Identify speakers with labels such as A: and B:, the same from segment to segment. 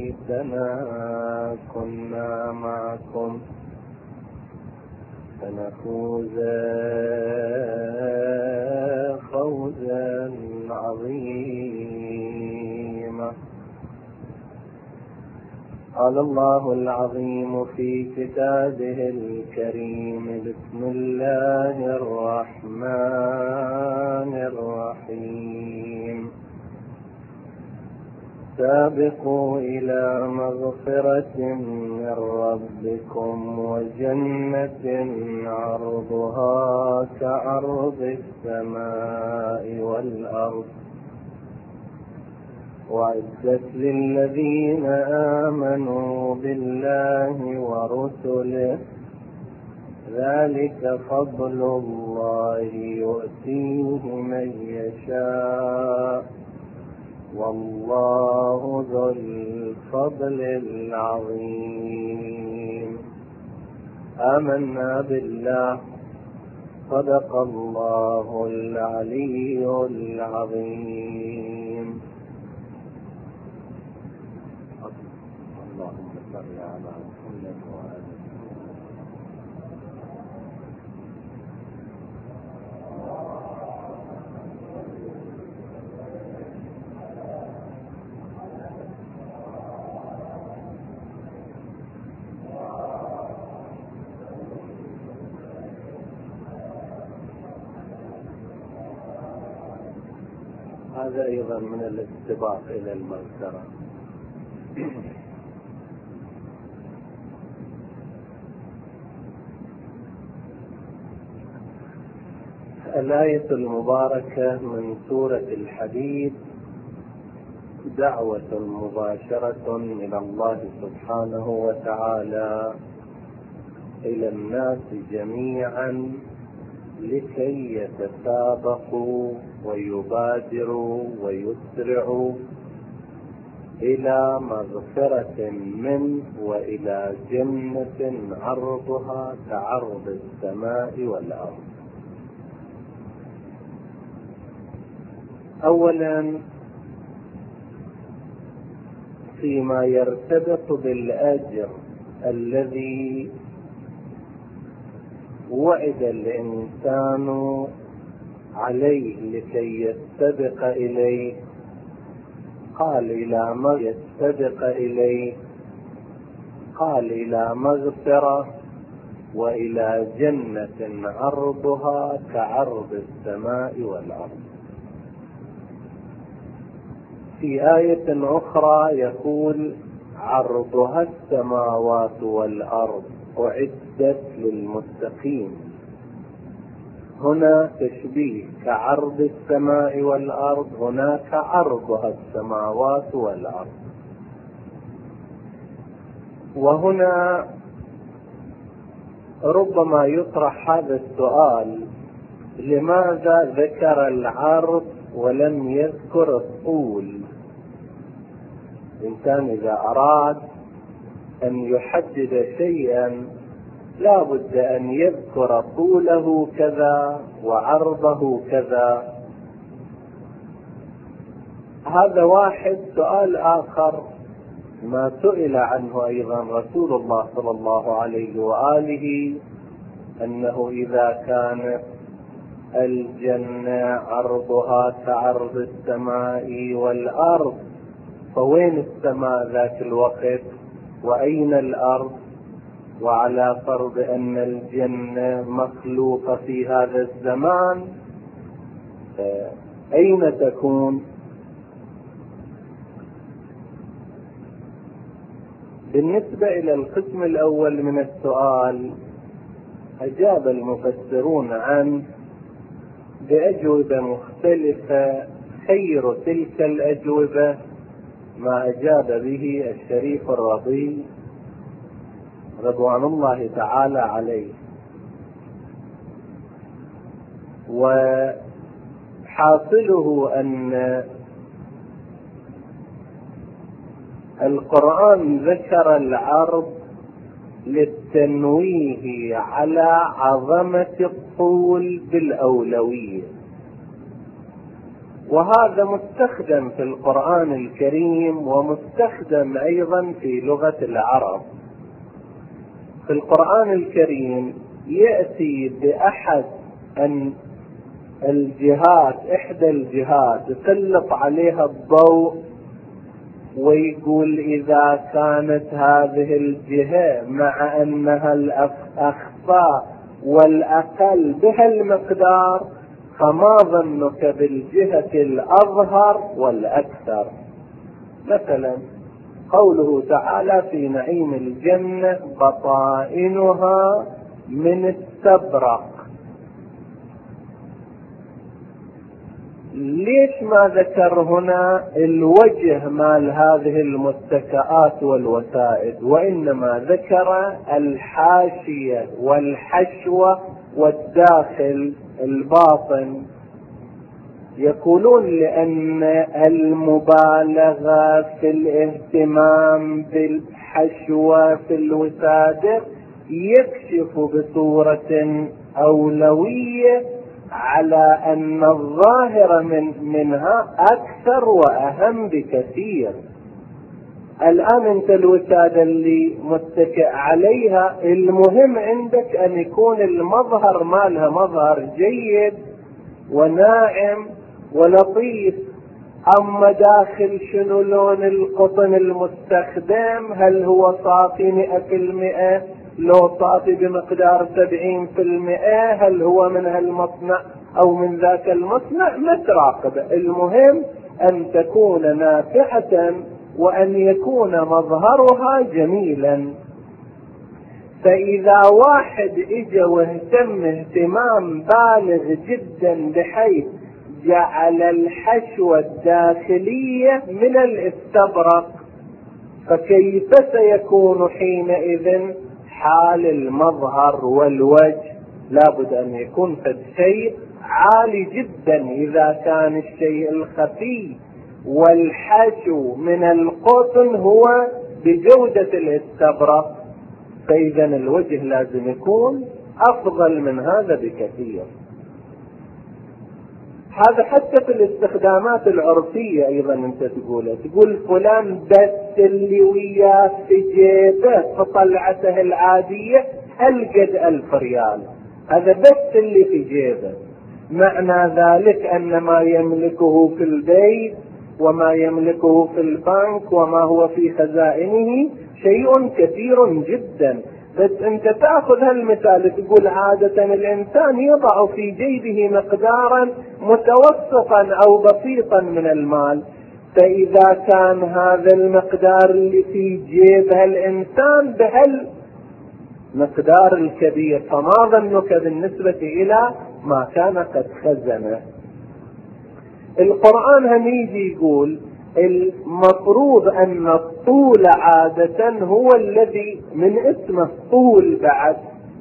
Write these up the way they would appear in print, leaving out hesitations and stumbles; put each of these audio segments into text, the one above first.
A: ليتنا كنا معكم فنفوز فوزا عظيما. قال الله العظيم في كتابه الكريم: بسم الله الرحمن الرحيم. سابقوا إلى مغفرة من ربكم وجنة عرضها كعرض السماء والأرض وأعدت للذين آمنوا بالله ورسله ذلك فضل الله يؤتيه من يشاء والله ذو الفضل العظيم. آمنا بالله. صدق الله العلي العظيم. اللهم صل على محمد وآله. هذا أيضا من الاستباق إلى المغفرة. الآية المباركة من سورة الحديد دعوة مباشرة من الله سبحانه وتعالى إلى الناس جميعا لكي يتسابقوا ويبادروا ويسرعوا إلى مغفرة منه وإلى جنة عرضها كعرض السماء والأرض. أولا فيما يرتبط بالأجر الذي وعد الإنسان عليه لكي يستبق إليه، قال إلى مغفرة وإلى جنة عرضها كعرض السماء والأرض. في آية أخرى يقول: عرضها السماوات والأرض أعدت للمتقين. هنا تشبيه، كعرض السماء والأرض، هناك عرضها السماوات والأرض. وهنا ربما يطرح هذا السؤال: لماذا ذكر العرض ولم يذكر الطول؟ الإنسان إذا أراد أن يحدد شيئا لا بد أن يذكر طوله كذا وعرضه كذا. هذا واحد. سؤال آخر ما سئل عنه أيضا رسول الله صلى الله عليه وآله، أنه إذا كانت الجنة عرضها كعرض السماء والأرض فوين السماء ذاك الوقت وأين الأرض؟ وعلى فرض أن الجنة مخلوقة في هذا الزمان أين تكون؟ بالنسبة إلى القسم الأول من السؤال أجاب المفسرون عنه بأجوبة مختلفة. خير تلك الأجوبة ما أجاب به الشريف الرضي رضوان الله تعالى عليه. وحاصله أن القرآن ذكر العرض للتنويه على عظمة الطول بالأولوية، وهذا مستخدم في القرآن الكريم ومستخدم أيضا في لغة العرب. في القرآن الكريم يأتي بأحد الجهات، إحدى الجهات يسلط عليها الضوء ويقول إذا كانت هذه الجهة مع أنها الأخفى والأقل بهالمقدار فما ظنك بالجهة الأظهر والأكثر. مثلا قوله تعالى في نعيم الجنة بطائنها من استبرق. ليش ما ذكر هنا الوجه مال هذه المتكئات والوسائد، وإنما ذكر الحاشية والحشوة والداخل الباطن؟ يقولون لأن المبالغة في الاهتمام بالحشوة في الوسادة يكشف بصورة أولوية على أن الظاهر منها أكثر وأهم بكثير. الآن أنت الوسادة اللي متكئ عليها المهم عندك أن يكون المظهر مالها مظهر جيد وناعم ولطيف. أما داخل شنو لون القطن المستخدم، هل هو صافي 100%، لو صافي بمقدار 70%، هل هو من هالمصنع أو من ذاك المصنع، ما تراقب. المهم أن تكون نافعة وأن يكون مظهرها جميلا. فإذا واحد اجى واهتم اهتمام بالغ جدا بحيث جعل الحشوة الداخلية من الاستبرق، فكيف سيكون حينئذ حال المظهر والوجه؟ لابد أن يكون قد شيء عالي جدا. إذا كان الشيء الخفي والحشو من القطن هو بجودة الاستبرق، فإذا الوجه لازم يكون أفضل من هذا بكثير. هذا حتى في الاستخدامات العرفية أيضا أنت تقول فلان بس اللي وياه في جيبه فطلعته العادية ألقد 1000 ريال، هذا بس اللي في جيبه. معنى ذلك أن ما يملكه في البيت وما يملكه في البنك وما هو في خزائنه شيء كثير جدا. بس انت تأخذ هالمثال تقول عادة الانسان يضع في جيبه مقدارا متوسطا او بسيطا من المال، فاذا كان هذا المقدار اللي في جيب هالانسان بهالمقدار الكبير، فما ظنك بالنسبة الى ما كان قد خزنه. القرآن هم يجي يقول المفروض أن الطول عادة هو الذي من اسمه الطول، بعد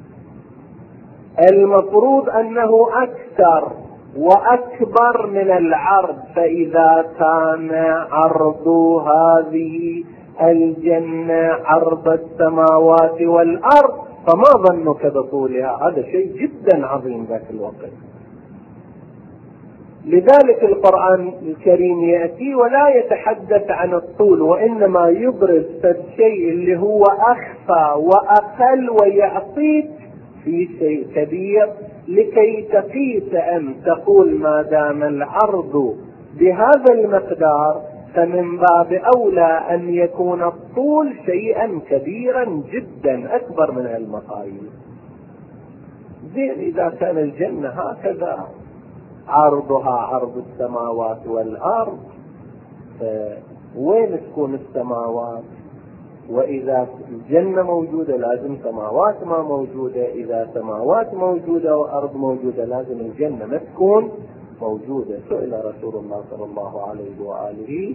A: المفروض أنه أكثر وأكبر من العرض. فإذا كان عرض هذه الجنة عرض السماوات والأرض فما ظنك بطولها؟ هذا شيء جدا عظيم ذاك الوقت. لذلك القرآن الكريم يأتي ولا يتحدث عن الطول، وإنما يبرز الشيء اللي هو أخفى وأقل ويعطيك في شيء كبير، لكي تقيس أن تقول ما دام العرض بهذا المقدار فمن باب أولى أن يكون الطول شيئا كبيرا جدا أكبر من المقاييس. زين إذا كان الجنة هكذا عرضها عرض السماوات والأرض، وين تكون السماوات؟ وإذا الجنة موجودة لازم سماوات ما موجودة، إذا سماوات موجودة وأرض موجودة لازم الجنة ما تكون موجودة. سئل رسول الله صلى الله عليه وآله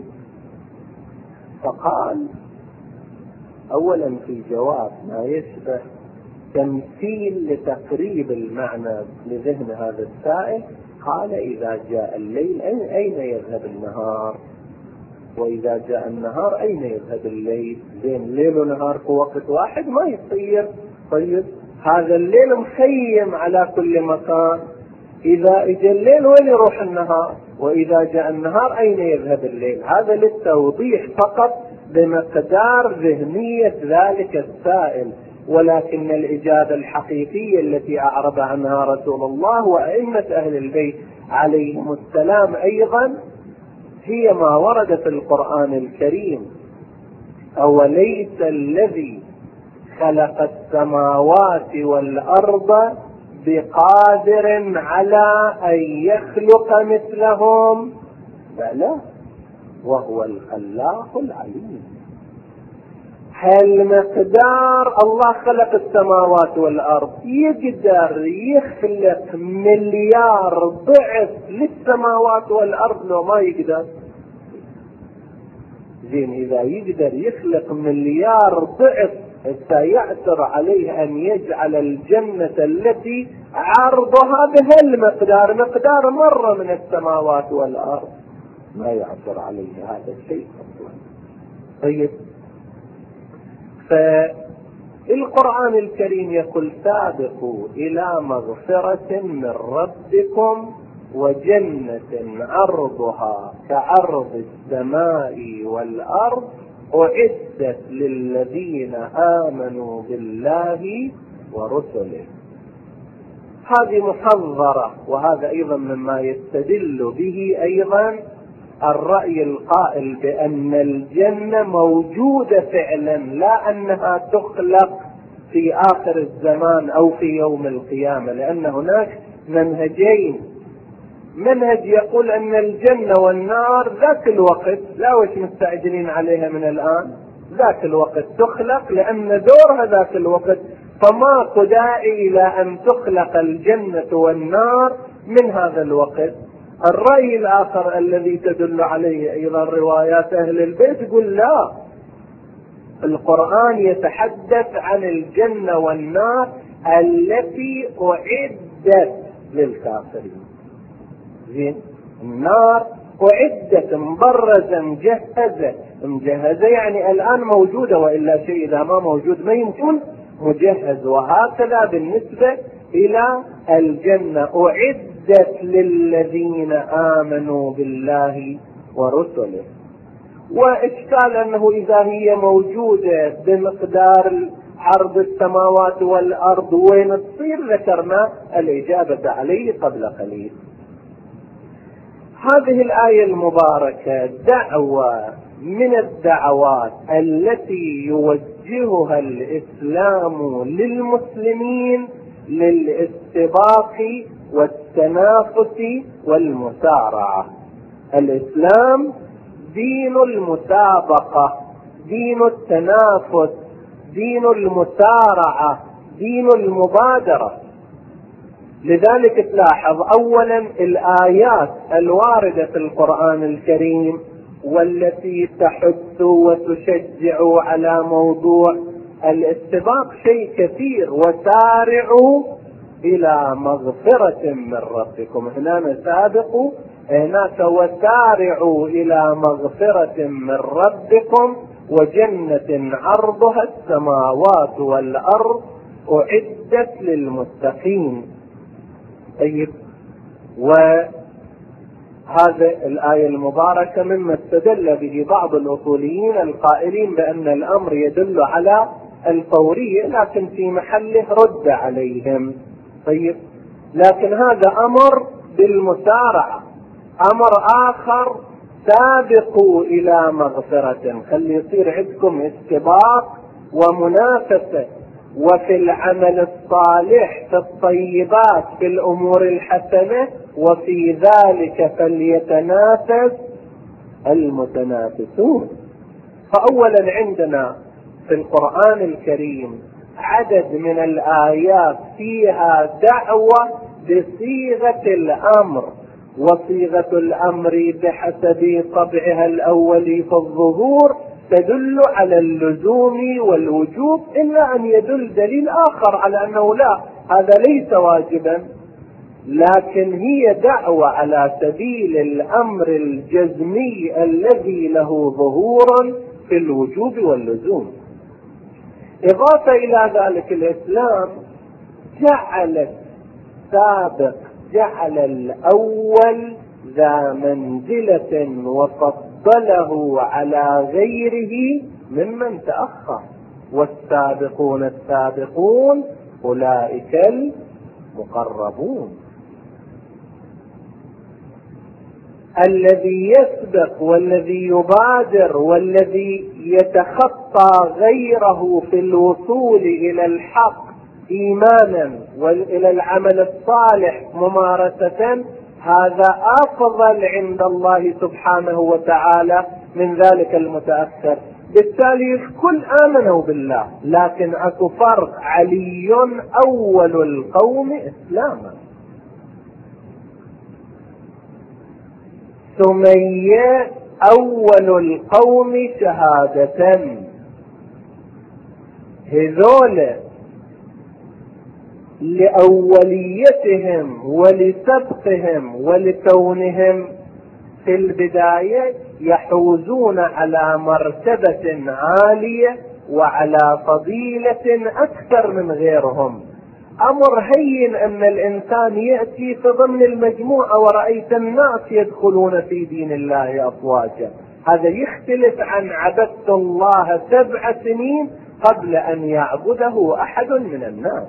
A: فقال أولا في جواب ما يشبه تمثيل لتقريب المعنى لذهن هذا السائل، قال إذا جاء الليل أين يذهب النهار؟ وإذا جاء النهار أين يذهب الليل؟ بين ليل ونهار في وقت واحد ما يصير. طيب هذا الليل مخيم على كل مكان، إذا إجا الليل وين يروح النهار؟ وإذا جاء النهار أين يذهب الليل؟ هذا للتوضيح فقط بمقدار ذهنية ذلك السائل، ولكن الإجابة الحقيقية التي أعرض عنها رسول الله وأئمة أهل البيت عليهم السلام أيضا هي ما ورد في القرآن الكريم: أوليس الذي خلق السماوات والأرض بقادر على أن يخلق مثلهم؟ بلى وهو الخلاق العليم. هل مقدار الله خلق السماوات والأرض يقدر يخلق مليار ضعف للسماوات والأرض لو ما يقدر؟ زين، إذا يقدر يخلق مليار ضعف سيعثر عليه أن يجعل الجنة التي عرضها بهالمقدار، مقدار مرة من السماوات والأرض، ما يعثر عليه هذا الشيء أصلا. طيب، فالقرآن الكريم يقول: سابقوا إلى مغفرة من ربكم وجنة عرضها كعرض السماء والأرض أعدت للذين آمنوا بالله ورسله. هذه محذرة، وهذا أيضا مما يستدل به أيضا الرأي القائل بأن الجنة موجودة فعلا، لا أنها تخلق في آخر الزمان أو في يوم القيامة، لأن هناك منهجين: منهج يقول أن الجنة والنار ذاك الوقت، لا وش مستعجلين عليها من الآن، ذاك الوقت تخلق لأن دورها ذاك الوقت، فما داعي إلى أن تخلق الجنة والنار من هذا الوقت. الرأي الآخر الذي تدل عليه أيضا روايات أهل البيت يقول: لا، القرآن يتحدث عن الجنة والنار التي أعدت للكافرين. زين، النار أعدت، مبرزة، مجهزة، يعني الآن موجودة، وإلا شيء إذا ما موجود ما يمكن مجهز. وهكذا بالنسبة إلى الجنة، أعدت للذين آمنوا بالله ورسله. وإشكال أنه إذا هي موجودة بمقدار عرض السماوات والأرض وين تصير؟ ذكرنا الإجابة عليه قبل قليل. هذه الآية المباركة دعوة من الدعوات التي يوجهها الإسلام للمسلمين للاستباق والتنافس والمسارعة. الإسلام دين المسابقة، دين التنافس، دين المسارعة، دين المبادرة. لذلك تلاحظ أولا الآيات الواردة في القرآن الكريم والتي تحث وتشجع على موضوع الاستباق شيء كثير: وسارعوا إلى مغفرة من ربكم. هنا سابقوا، هناك وسارعوا إلى مغفرة من ربكم وجنة عرضها السماوات والأرض أعدت للمتقين. طيب، وهذا الآية المباركة مما استدل به بعض الأصوليين القائلين بأن الأمر يدل على الفورية، لكن في محله رد عليهم. طيب، لكن هذا أمر بالمسارعة. أمر آخر: سابقوا إلى مغفرة، خلي يصير عندكم استباق ومنافسة، وفي العمل الصالح، في الطيبات، في الأمور الحسنة، وفي ذلك فليتنافس المتنافسون. فأولا عندنا في القرآن الكريم عدد من الآيات فيها دعوة بصيغة الأمر، وصيغة الأمر بحسب طبعها الأولي في الظهور تدل على اللزوم والوجوب، إلا أن يدل دليل آخر على أنه لا، هذا ليس واجبا، لكن هي دعوة على سبيل الأمر الجزمي الذي له ظهورا في الوجوب واللزوم. إضافة إلى ذلك الإسلام جعل السابق، جعل الأول ذا منزلة وفضله على غيره ممن تأخر، والسابقون السابقون أولئك المقربون. الذي يسبق والذي يبادر والذي يتخطى غيره في الوصول إلى الحق إيمانا وإلى العمل الصالح ممارسة، هذا أفضل عند الله سبحانه وتعالى من ذلك المتأخر. بالتالي الكل آمنوا بالله، لكن أكو فرق: علي أول القوم إسلاما، سمية أول القوم شهادة. هذول لأوليتهم ولسبقهم ولكونهم في البداية يحوزون على مرتبة عالية وعلى فضيلة أكثر من غيرهم. أمر هين أن الإنسان يأتي في ضمن المجموعة ورأيت الناس يدخلون في دين الله أفواجا، هذا يختلف عن عبدت الله 7 سنين قبل أن يعبده أحد من الناس.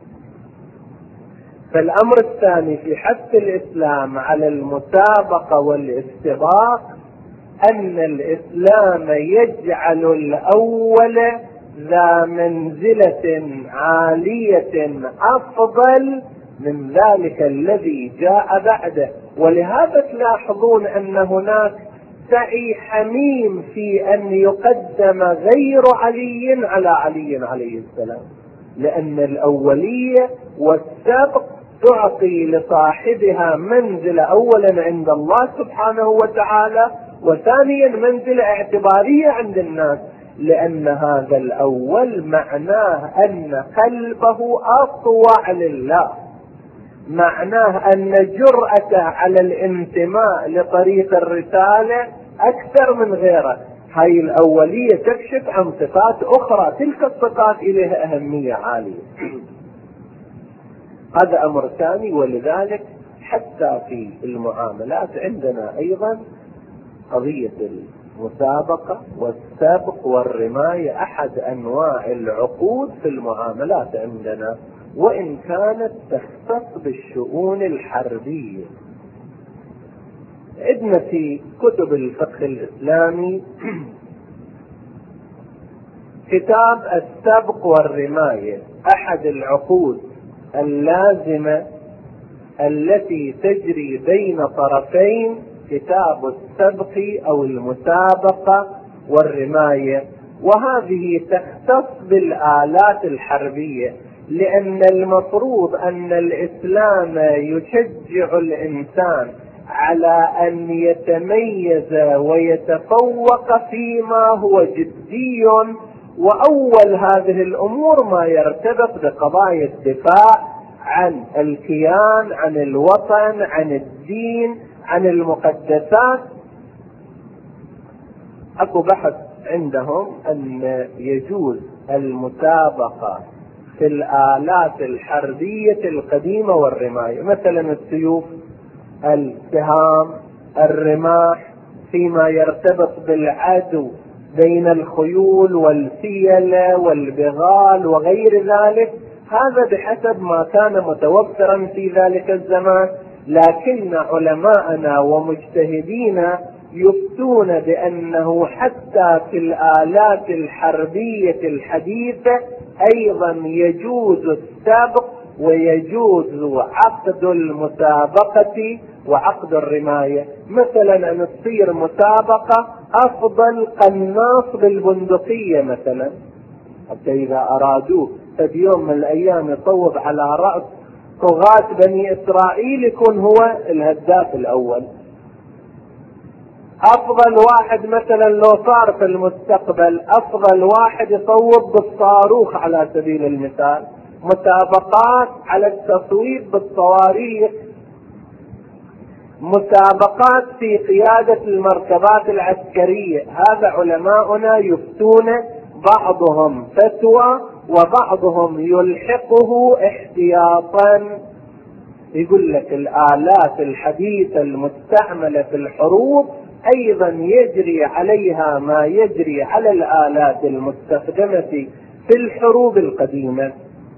A: فالأمر الثاني في حث الإسلام على المسابقة والاستباق أن الإسلام يجعل الأول ذا منزلة عالية أفضل من ذلك الذي جاء بعده. ولهذا تلاحظون أن هناك سعي حميم في أن يقدم غير علي على علي عليه السلام، لأن الأولية والسبق تعطي لصاحبها منزلة أولا عند الله سبحانه وتعالى، وثانيا منزلة اعتبارية عند الناس، لأن هذا الأول معناه أن قلبه أطوع لله، معناه أن جرأته على الانتماء لطريق الرسالة أكثر من غيره. هاي الأولية تكشف عن صفات أخرى، تلك الصفات إليها أهمية عالية. هذا أمر ثاني. ولذلك حتى في المعاملات عندنا أيضا قضية المسابقة والسبق والرماية أحد أنواع العقود في المعاملات عندنا، وإن كانت تختص بالشؤون الحربية. عندنا في كتب الفقه الإسلامي كتاب السبق والرماية، أحد العقود اللازمة التي تجري بين طرفين كتاب السبق أو المسابقة والرماية، وهذه تختص بالآلات الحربية، لأن المفروض أن الإسلام يشجع الإنسان على أن يتميز ويتفوق فيما هو جدي، وأول هذه الأمور ما يرتبط بقضايا الدفاع عن الكيان، عن الوطن، عن الدين، عن المقدسات. أكو بحث عندهم أن يجوز المسابقة في الآلات الحربية القديمة والرماية، مثلا السيوف، السهام، الرماح، فيما يرتبط بالعدو بين الخيول والفيل والبغال وغير ذلك. هذا بحسب ما كان متوفرا في ذلك الزمان، لكن علماءنا ومجتهدينا يفتون بأنه حتى في الآلات الحربية الحديثة أيضا يجوز السبق ويجوز عقد المسابقة وعقد الرماية. مثلا أن تصير مسابقة أفضل قناص بالبندقية مثلا، حتى إذا أرادوه في يوم من الأيام يصوب على رأس طغاة بني إسرائيل يكون هو الهداف الأول. أفضل واحد مثلا لو صار في المستقبل أفضل واحد يصوب بالصاروخ على سبيل المثال، مسابقات على التصويب بالصواريخ، مسابقات في قيادة المركبات العسكرية. هذا علماؤنا يفتون بعضهم فتوى وبعضهم يلحقه احتياطا. يقول لك الآلات الحديثة المستعملة في الحروب أيضا يجري عليها ما يجري على الآلات المستخدمة في الحروب القديمة.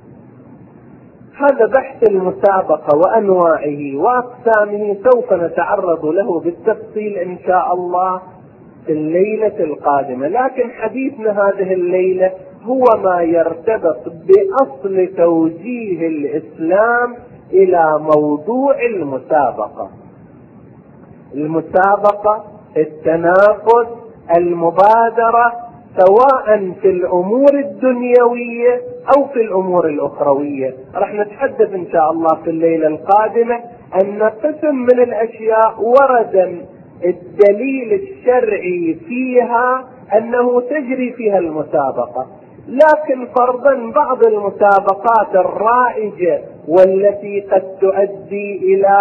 A: هذا بحث المسابقة وأنواعه وأقسامه سوف نتعرض له بالتفصيل إن شاء الله في الليلة القادمة، لكن حديثنا هذه الليلة هو ما يرتبط بأصل توجيه الإسلام إلى موضوع المسابقة. المسابقة، التنافس، المبادرة، سواء في الأمور الدنيوية أو في الأمور الأخروية. رح نتحدث إن شاء الله في الليلة القادمة أن قسم من الأشياء ورد الدليل الشرعي فيها أنه تجري فيها المسابقة، لكن فرضا بعض المسابقات الرائجة والتي قد تؤدي إلى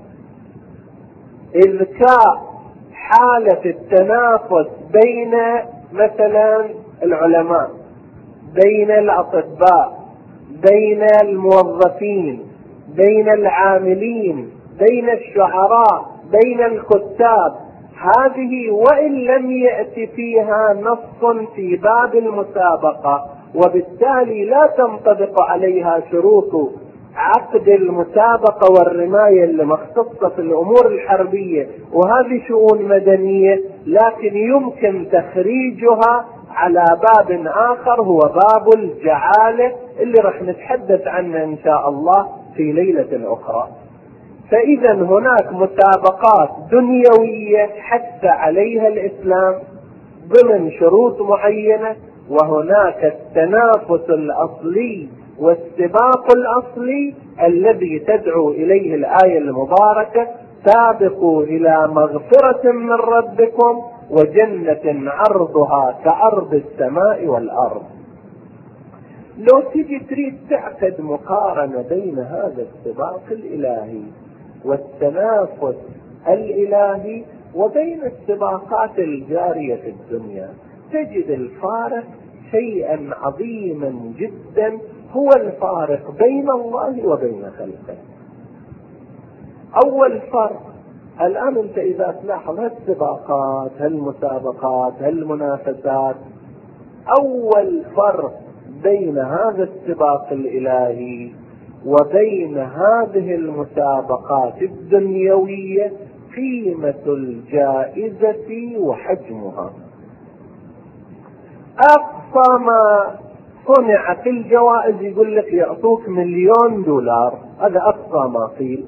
A: إذكاء حالة التنافس بين مثلا العلماء، بين الأطباء، بين الموظفين، بين العاملين، بين الشعراء، بين الكتاب، هذه وإن لم يأتي فيها نص في باب المسابقة وبالتالي لا تنطبق عليها شروط عقد المسابقة والرماية اللي مختصة في الأمور الحربية، وهذه شؤون مدنية، لكن يمكن تخريجها على باب آخر هو باب الجعالة اللي رح نتحدث عنه إن شاء الله في ليلة أخرى. فإذا هناك مسابقات دنيوية حث عليها الإسلام ضمن شروط معينة، وهناك التنافس الأصلي والسباق الأصلي الذي تدعو إليه الآية المباركة: سابقوا إلى مغفرة من ربكم وجنة عرضها كعرض السماء والأرض. لو تجي تريد تعقد مقارنة بين هذا السباق الإلهي والتنافس الإلهي وبين السباقات الجارية في الدنيا، تجد الفارق شيئا عظيما جدا، هو الفارق بين الله وبين خلقه. أول فرق الآن أنت إذا تلاحظ هالسباقات، هالمسابقات، هالمنافسات، أول فرق بين هذا السباق الإلهي وبين هذه المسابقات الدنيوية قيمة الجائزة وحجمها. أقصى ما صنع في الجوائز يقول لك يعطوك $1,000,000، هذا أقصى ما قيل.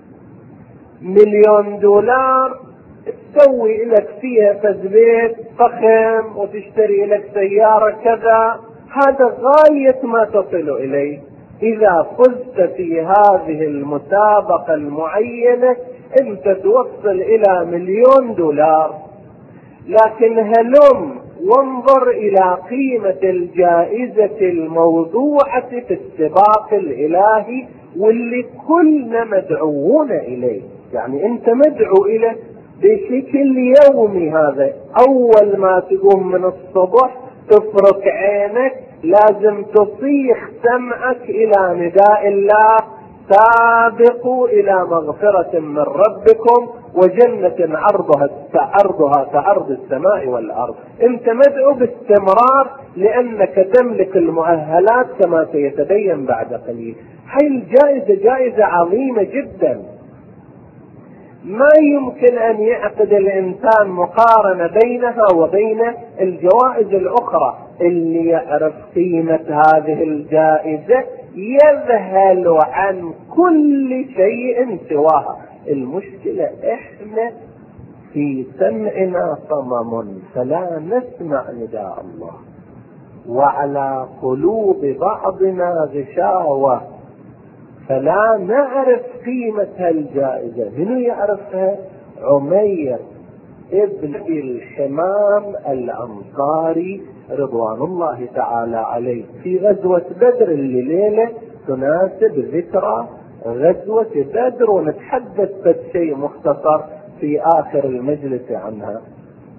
A: $1,000,000 تسوي لك فيها بيت فخم وتشتري لك سيارة كذا، هذا غاية ما تصل إليه. إذا فزت في هذه المسابقة المعينة أنت توصل إلى $1,000,000. لكن هلم وانظر إلى قيمة الجائزة الموضوعة في السباق الإلهي واللي كلنا مدعوون إليه، يعني أنت مدعو إليه بشكل يومي. هذا أول ما تقوم من الصبح تفرك عينك لازم تصيح سمعك إلى نداء الله: سابقوا إلى مغفرة من ربكم وجنة عرضها كعرض السماء والأرض. أنت مدعو باستمرار لأنك تملك المؤهلات كما سيتبين بعد قليل. هاي الجائزة جائزة عظيمة جدا، ما يمكن أن يعقد الإنسان مقارنة بينها وبين الجوائز الأخرى. اللي يعرف قيمة هذه الجائزة يذهل عن كل شيء سواها. المشكلة إحنا في سمعنا صمم فلا نسمع نداء الله، وعلى قلوب بعضنا غشاوة فلا نعرف قيمة هالجائزة. من يعرفها؟ عمير ابن الحمام الأنصاري رضوان الله تعالى عليه في غزوة بدر اللي ليلة تناسب ذكرى غزوة بدر، ونتحدث بشيء مختصر في آخر المجلس عنها.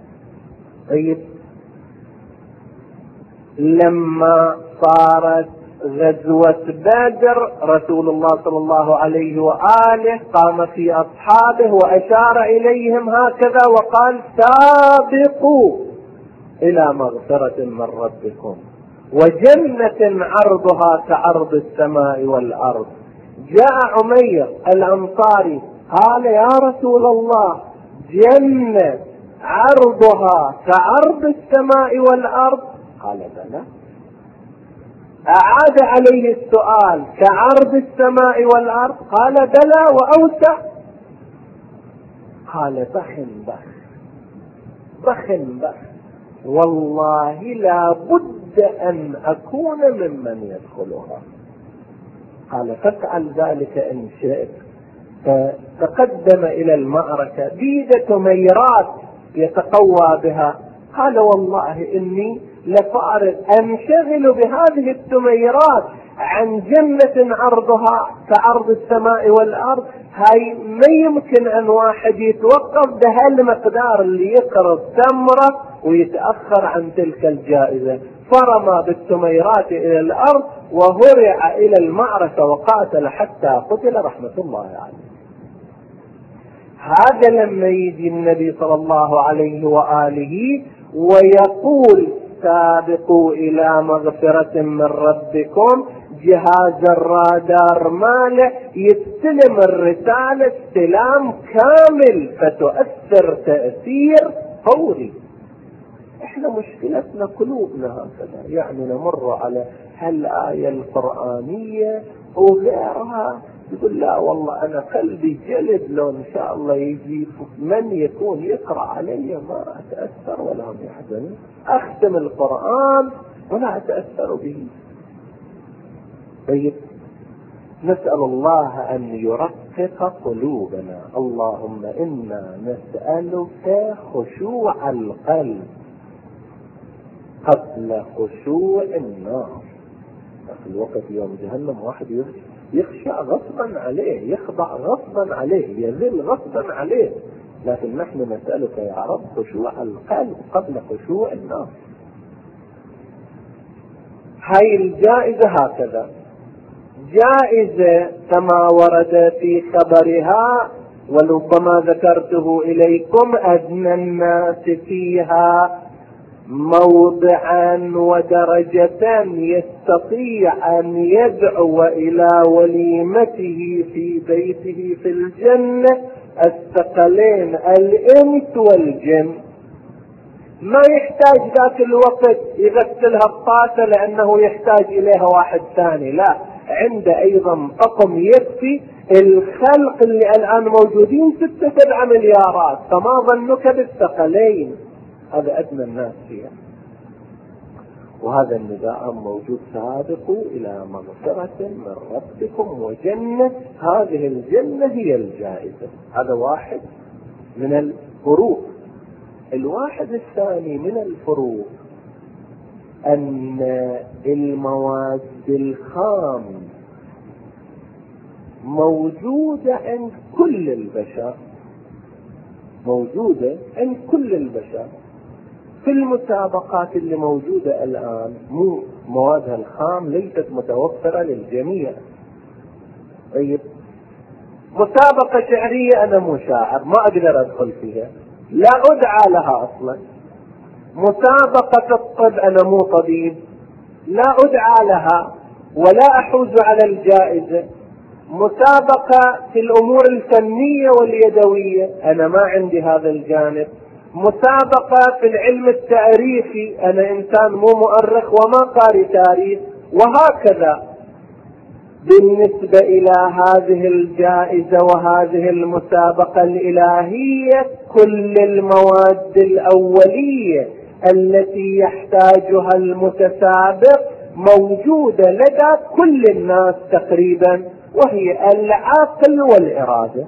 A: طيب، لما صارت غزوة بدر رسول الله صلى الله عليه وآله قام في أصحابه وأشار إليهم هكذا وقال: سابقوا إلى مغفرة من ربكم وجنة عرضها كعرض السماء والأرض. جاء عمير الأنصاري قال: يا رسول الله، جنة عرضها كعرض السماء والأرض؟ قال: بلى. أعاد عليه السؤال: كعرض السماء والأرض؟ قال: بلى وأوسع. قال: بخ والله لا بد أن أكون ممن يدخلها. قال: فافعل ذلك إن شئت. فتقدم إلى المعركة بيد تميرات يتقوى بها. قال: والله إني لفارغ أنشغل بهذه التميرات عن جنة عرضها كعرض السماء والأرض. هاي ما يمكن أن واحد يتوقف بهالمقدار اللي يقرض تمرة ويتأخر عن تلك الجائزة. فرمى بالتميرات إلى الأرض وهرع إلى المعركة وقاتل حتى قتل رحمة الله عليه. هذا لما يجي النبي صلى الله عليه وآله ويقول: سابقوا إلى مغفرة من ربكم، جهاز الرادار ماله يستلم الرسالة استلام كامل فتؤثر تأثير فوري. احنا مشكلتنا قلوبنا هكذا، يعني نمر على هالآية القرآنية وغيرها يقول: لا والله أنا قلبي جلد، لو إن شاء الله يجي من يكون يقرأ علي ما أتأثر ولا يحزن. أختم القرآن ولا أتأثر به. طيب، نسأل الله أن يرقق قلوبنا. اللهم إنا نسألك خشوع القلب قبل خشوع النار. في الوقت يوم جهنم واحد يخشع غصبا عليه، يخضع غصبا عليه، يذل غصبا عليه، لكن نحن نسألك يا رب خشوع القلب قبل خشوع النار. هاي الجائزة هكذا جائزة كما ورد في خبرها، ولربما ذكرته إليكم: أدنى الناس فيها موضعا ودرجة يستطيع أن يدعو إلى وليمته في بيته في الجنة الثقلين الإنس والجن. ما يحتاج ذاك الوقت يغسلها الطاسة لأنه يحتاج إليها واحد ثاني، لا، عنده أيضا طقم يكفي الخلق اللي الآن موجودين 6-7 مليارات، فما ظنك بالثقلين؟ هذا أدنى الناس فيها. وهذا النداء موجود: سابقوا إلى مغفرة من ربكم وجنة. هذه الجنة هي الجائزة. هذا واحد من الفروق. الواحد الثاني من الفروق أن المواد الخام موجودة عند كل البشر، موجودة عند كل البشر. في المسابقات اللي موجودة الآن موادها الخام ليست متوفرة للجميع. طيب، مسابقة شعرية أنا مو شاعر ما أقدر أدخل فيها، لا أدعى لها أصلا. مسابقة الطب أنا مو طبيب، لا أدعى لها ولا أحوز على الجائزة. مسابقة في الأمور الفنية واليدوية أنا ما عندي هذا الجانب. مسابقة في العلم التاريخي أنا إنسان مو مؤرخ وما قاري تاريخ. وهكذا بالنسبة إلى هذه الجائزة وهذه المسابقة الإلهية، كل المواد الأولية التي يحتاجها المتسابق موجودة لدى كل الناس تقريبا، وهي العقل والإرادة.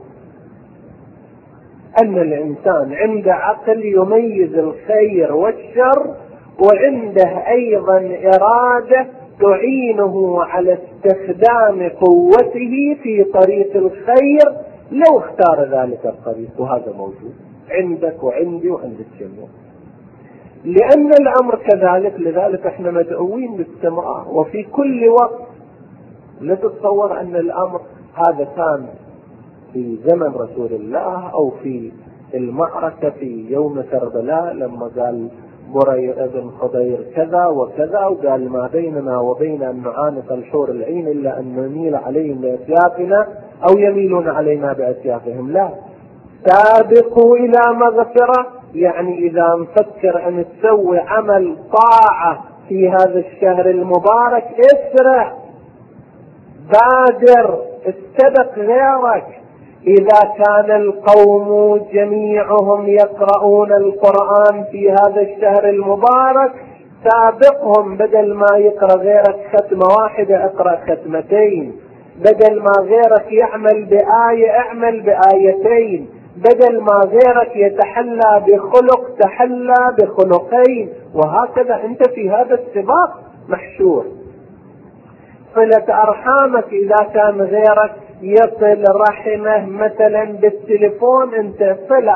A: أن الإنسان عنده عقل يميز الخير والشر، وعنده أيضا إرادة تعينه على استخدام قوته في طريق الخير لو اختار ذلك الطريق. وهذا موجود عندك وعندي وعند الجميع. لأن الأمر كذلك، لذلك احنا مدعوين باستمرار وفي كل وقت. لا تتصور أن الأمر هذا كان في زمن رسول الله أو في المعركة في يوم كربلاء لما قال برير بن خضير كذا وكذا، وقال ما بيننا وبين أن نعانق الحور العين إلا أن نميل عليهم بأسيافنا أو يميلون علينا بأسيافهم. لا، سابقوا إلى مغفرة، يعني إذا مفكر أن تسوي عمل طاعة في هذا الشهر المبارك اسرع، بادر، استبق غيرك. إذا كان القوم جميعهم يقرؤون القرآن في هذا الشهر المبارك سابقهم، بدل ما يقرأ غيرك ختمة واحدة اقرأ ختمتين، بدل ما غيرك يعمل بآية اعمل بآيتين، بدل ما غيرك يتحلى بخلق تحلى بخلقين، وهكذا انت في هذا السباق محشور. صلة أرحامك، إذا كان غيرك يصل رحمه مثلا بالتليفون، انت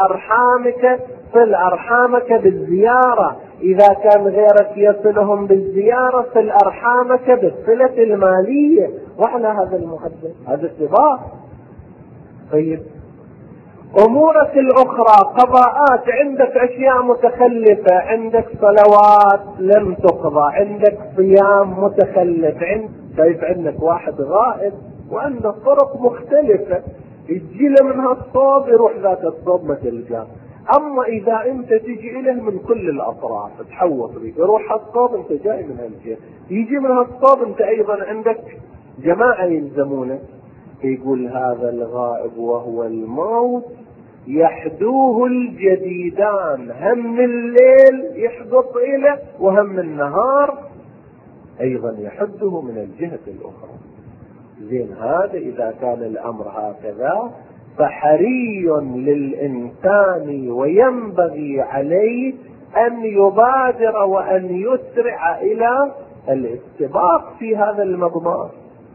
A: صل أرحامك بالزيارة. إذا كان غيرك يصلهم بالزيارة صل أرحامك بالصلة المالية، وعلى هذا المعدل، هذا السباق. طيب أمورك الأخرى قضاءات، عندك أشياء متخلفة، عندك صلوات لم تقضى، عندك صيام متخلف، شايف عندك واحد غائب وعنده طرق مختلفة يجي له من هالصوب يروح ذاك الصوب ما تلقاه. أما إذا أنت تجي إليه من كل الأطراف تحوط بك، يروح هالصوب أنت جاي من هالجهة، يجي من هالصوب أنت أيضا عندك جماعة يلزمونك. يقول هذا الغائب وهو الموت يحدوه الجديدان، هم الليل يحدث إليه وهم النهار أيضا يحده من الجهة الأخرى. زين، هذا إذا كان الأمر هكذا فحري للإنسان وينبغي عليه أن يبادر وأن يسرع إلى الاستباق في هذا المضمار.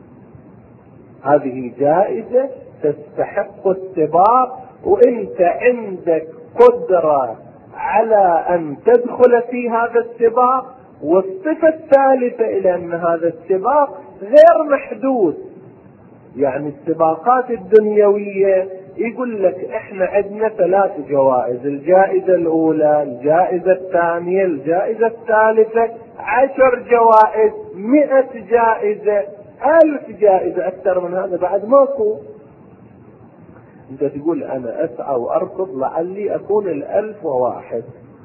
A: هذه جائزة تستحق السباق، وانت عندك قدرة على ان تدخل في هذا السباق. والصفة الثالثة الى ان هذا السباق غير محدود، يعني السباقات الدنيوية يقول لك احنا عندنا 3 جوائز، الجائزة الاولى، الجائزة الثانية، الجائزة الثالثة، 10 جوائز، 100 جائزة، 1000 جائزة، اكثر من هذا بعد ماكو. انت تقول انا اسعى واركض لعلي اكون 1001،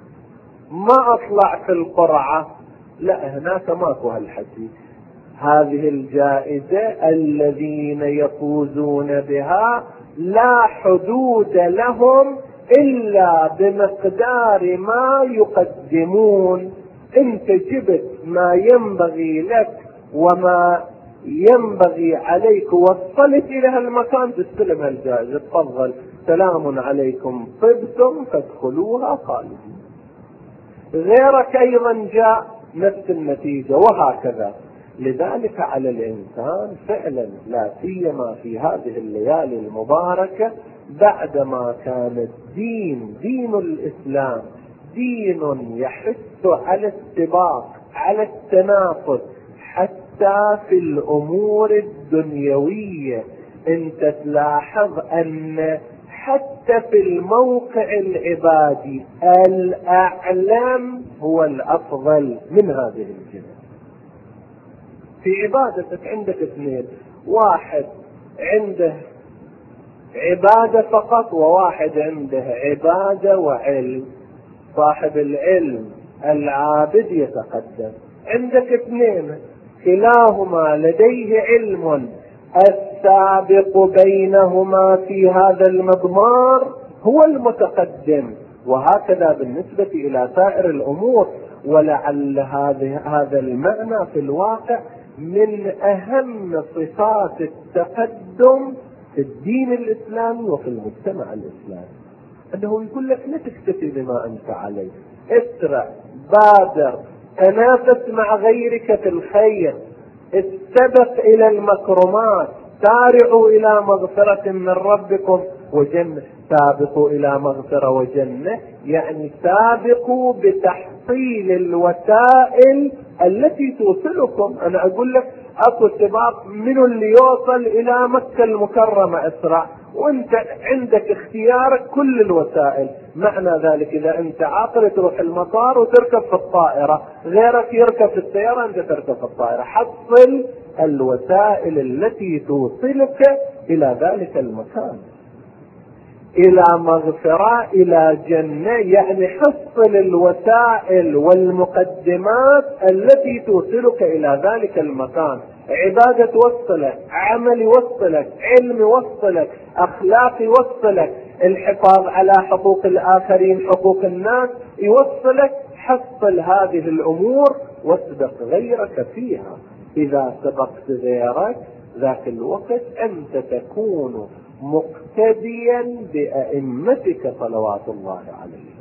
A: ما اطلع في القرعة، لا هناك ماكو هالحكي. هذه الجائزة الذين يفوزون بها لا حدود لهم الا بمقدار ما يقدمون. انت جبت ما ينبغي لك وما ينبغي عليك، وصلت الى هالمكان تستلم هالجائزة، تفضل سلام عليكم طبتم فادخلوها خالدين. غيرك ايضا جاء نفس النتيجة، وهكذا. لذلك على الانسان فعلا، لا سيما في هذه الليالي المباركة، بعدما كان الدين دين الاسلام دين يحث على السباق على التنافس حتى في الامور الدنيوية، انت تلاحظ ان حتى في الموقع العبادي الاعلم هو الافضل من هذه الجهة. في عبادتك عندك 2، واحد عنده عبادة فقط، وواحد عنده عبادة وعلم. صاحب العلم العابد يتقدم. عندك 2 كلاهما لديه علم، السابق بينهما في هذا المضمار هو المتقدم. وهكذا بالنسبة إلى سائر الأمور. ولعل هذا المعنى في الواقع من أهم صفات التقدم في الدين الإسلامي وفي المجتمع الإسلامي، أنه يقول لك لا تكتفي بما أنت عليه، اسرع، بادر، تنافس مع غيرك في الخير، استبق إلى المكرمات، سارعوا إلى مغفرة من ربكم وجنة. سابقوا إلى مغفرة وجنة، يعني سابقوا بتحصيل الوسائل التي توصلكم. أنا أقول لك أكو سباق منو اللي يوصل إلى مكة المكرمة أسرع، وأنت عندك اختيارك كل الوسائل. معنى ذلك إذا أنت عاقل تروح المطار وتركب في الطائرة، غيرك يركب في السيارة، أنت تركب في الطائرة. حصل الوسائل التي توصلك إلى ذلك المكان، إلى مغفرة، إلى جنة. يعني حصل الوسائل والمقدمات التي توصلك إلى ذلك المكان. عبادة توصلك، عمل يوصلك، علم يوصلك، أخلاق يوصلك، الحفاظ على حقوق الآخرين، حقوق الناس يوصلك. حصل هذه الأمور واسبق غيرك فيها. إذا سبقت غيرك ذاك الوقت أنت تكون مقتديا بأئمتك صلوات الله عليهم.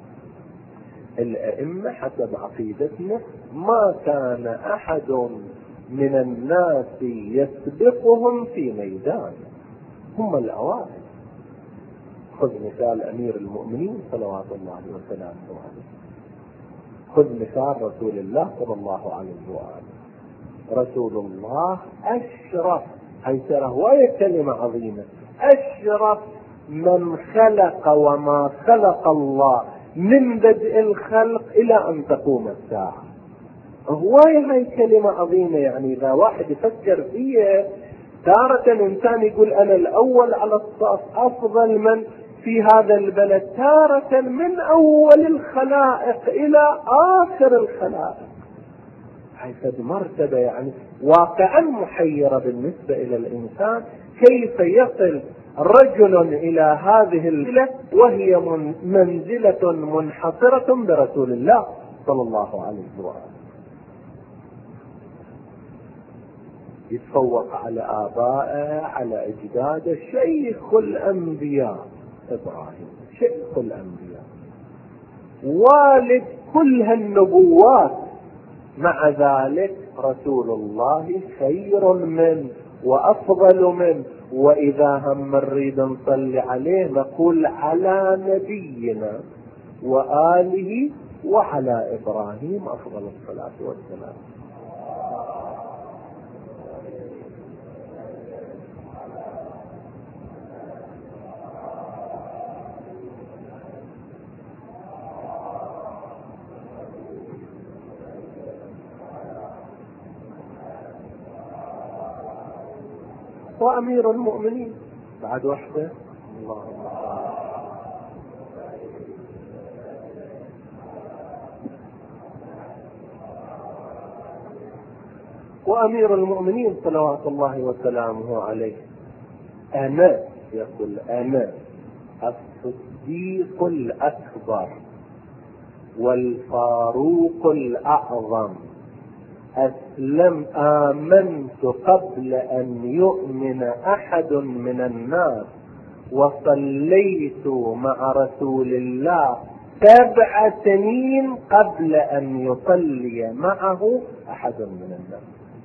A: الأئمة حسب عقيدتنا ما كان أحد من الناس يسبقهم في ميدان، هم الأوائل. خذ مثال أمير المؤمنين صلوات الله وسلامه عليه، خذ مثال رسول الله صلى الله عليه وآله. رسول الله أشرف، هي ترى هواية كلمة عظيمة، أشرف من خلق وما خلق الله من بدء الخلق إلى أن تقوم الساعة. هواية هي كلمة عظيمة. يعني إذا واحد يفكر فيها، تارة الإنسان يقول أنا الأول على الصف، أفضل من في هذا البلد، تارة من أول الخلائق إلى آخر الخلائق. هذه مرتبة يعني واقعا محيرة بالنسبة إلى الإنسان، كيف يصل رجل إلى هذه المنزلة وهي منزلة منحصرة برسول الله صلى الله عليه وآله. يتفوق على آبائه، على أجداده، شيخ الأنبياء إبراهيم، شيخ الأنبياء، والد كل هالنبوات. مع ذلك رسول الله خير منه وأفضل منه. وإذا هم نريد نصلي عليه نقول على نبينا وآله وعلى إبراهيم أفضل الصلاة والسلام. وأمير المؤمنين بعد وحده. اللهم وأمير المؤمنين صلوات الله وسلامه عليه، أنا يقول أنا الصديق الأكبر والفاروق الأعظم، آمنت قبل أن يؤمن أحد من الناس، وصليت مع رسول الله 7 سنين قبل أن يصلي معه أحد من الناس.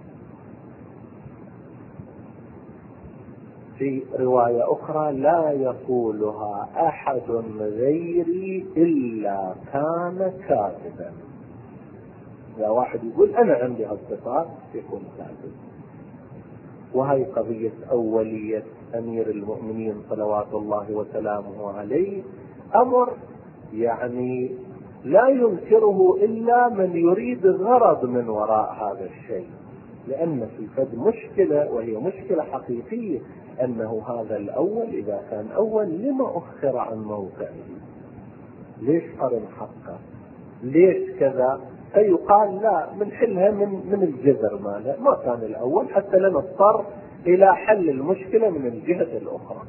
A: في رواية أخرى لا يقولها أحد غيري إلا كان كاذبا. إذا واحد يقول أنا عندي هالصفات يكون كاذب. وهي قضية أولية أمير المؤمنين صلوات الله وسلامه عليه، أمر يعني لا ينكره إلا من يريد غرض من وراء هذا الشيء، لأن في الفد مشكلة، وهي مشكلة حقيقية، أنه هذا الأول إذا كان أول لما أخر عن موقعه؟ ليش قرن حقه؟ ليش كذا؟ فيقال لا، منحلها من الجذر ماله، ما كان الأول حتى لا نضطر إلى حل المشكلة من الجهة الأخرى.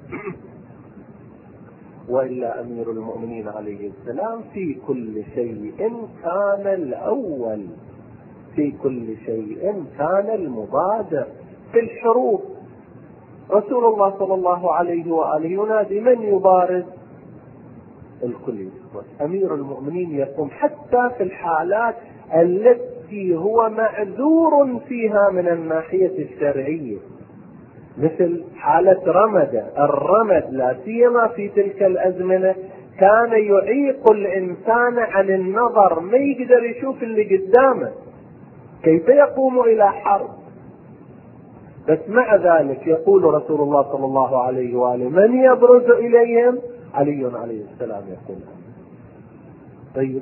A: وإلا أمير المؤمنين عليه السلام في كل شيء كان الأول، في كل شيء كان المبادر. في الحروب رسول الله صلى الله عليه وآله ينادي من يبارز؟ الكل يسكت. أمير المؤمنين يقوم حتى في الحالات التي هو معذور فيها من الناحية الشرعية. مثل حالة رمد. الرمد لا سيما في تلك الأزمنة كان يعيق الإنسان عن النظر، ما يقدر يشوف اللي قدامه، كيف يقوم إلى حرب؟ بس مع ذلك يقول رسول الله صلى الله عليه وآله: من يبرز إليهم؟ علي عليه السلام يقول. طيب،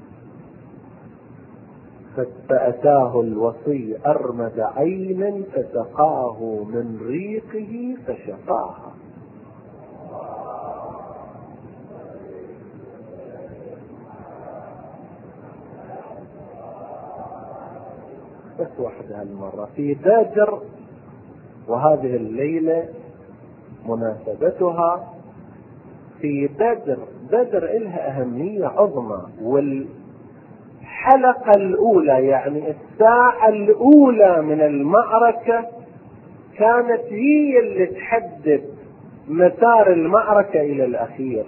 A: فأتاه الوصي أرمد عين فسقاه من ريقه فشفاها. بس واحدة هالمرة في بدر، وهذه الليلة مناسبتها في بدر. بدر إلها أهمية عظمى، والحلقة الأولى يعني الساعة الأولى من المعركة كانت هي اللي تحدد مسار المعركة إلى الأخير.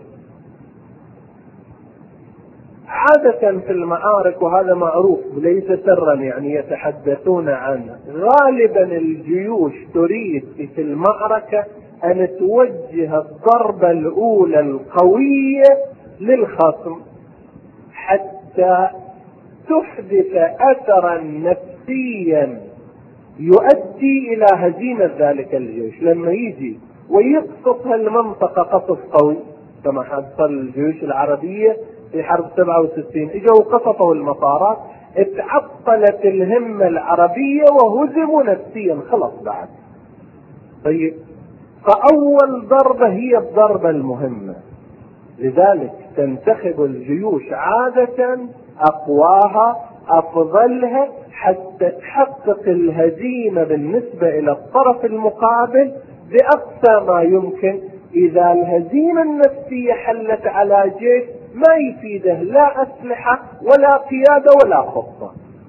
A: عادة في المعارك، وهذا معروف ليس سرا يعني يتحدثون عنه، غالبا الجيوش تريد في المعركة أن توجه الضربة الأولى القوية للخصم حتى تحدث أثرا نفسيا يؤدي إلى هزيمة ذلك الجيش. لما يجي ويقصف المنطقة قصف قوي كما حصل الجيوش العربية في حرب 67، اجوا وقصفوا المطارات، اتعطلت الهمة العربية وهزموا نفسيا، خلص بعد. طيب، فأول ضربة هي الضربة المهمة، لذلك تنتخب الجيوش عادة أقواها أفضلها حتى تحقق الهزيمة بالنسبة إلى الطرف المقابل بأقصى ما يمكن. إذا الهزيمة النفسية حلت على جيش ما يفيده لا أسلحة ولا قيادة ولا خطة.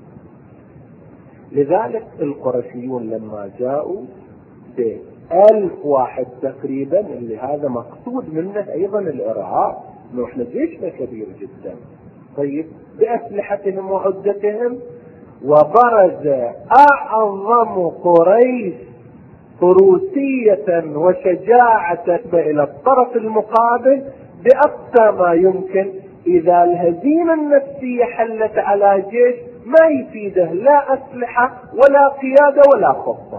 A: لذلك القرشيون لما جاءوا ب1000 واحد تقريبا، اللي هذا مقصود منه أيضا الإرهاب، نحن جيشنا كبير جدا. طيب، بأسلحتهم وعدتهم، وبرز أعظم قريش فروسية وشجاعة إلى الطرف المقابل بأقصى ما يمكن. إذا الهزيمة النفسية حلت على جيش ما يفيده لا أسلحة ولا قيادة ولا خطة.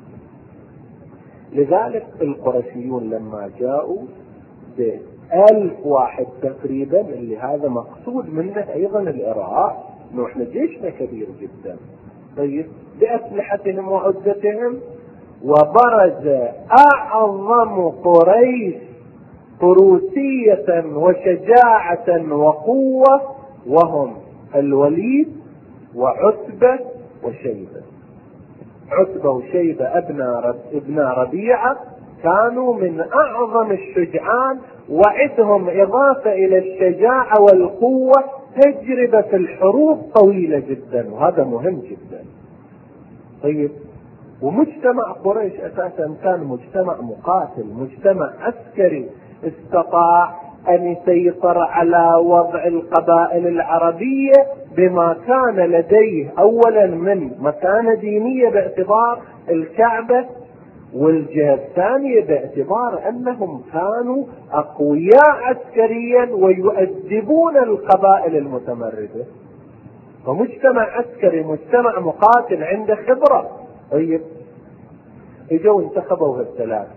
A: لذلك القرشيون لما جاءوا ب1000 واحد تقريبا، اللي هذا مقصود منه أيضا الإرهاب، نحن جيشنا كبير جدا. طيب، بأسلحتهم وعدتهم، وبرز أعظم قريش فروسية وشجاعة وقوة، وهم الوليد وعتبة وشيبة. عتبة وشيبة ابن ربيعة كانوا من أعظم الشجعان، وعندهم إضافة إلى الشجاعة والقوة تجربة في الحروب طويلة جدا، وهذا مهم جدا. طيب، ومجتمع قريش أساسا كان مجتمع مقاتل، مجتمع عسكري، استطاع أن يسيطر على وضع القبائل العربية بما كان لديه أولا من مكانة دينية باعتبار الكعبة، والجهة الثانية باعتبار أنهم كانوا أقوياء عسكريا ويؤدبون القبائل المتمردة. فمجتمع عسكري، مجتمع مقاتل عنده خبرة. طيب، اجوا انتخبوا الثلاثة،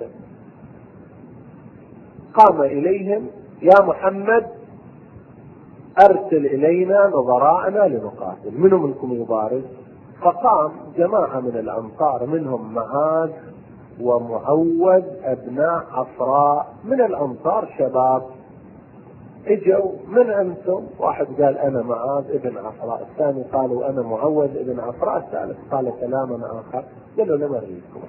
A: قام إليهم: يا محمد أرسل إلينا نظراءنا لنقاتل، منهم منكم يبارز؟ فقام جماعة من الأنصار، منهم معاذ ومعوذ أبناء عفراء من الأنصار، شباب. اجوا: من أنتم؟ واحد قال: أنا معاذ ابن عفراء، الثاني قالوا: أنا معوذ ابن عفراء، الثالث قال كلاما آخر. قالوا: لما نريدكم.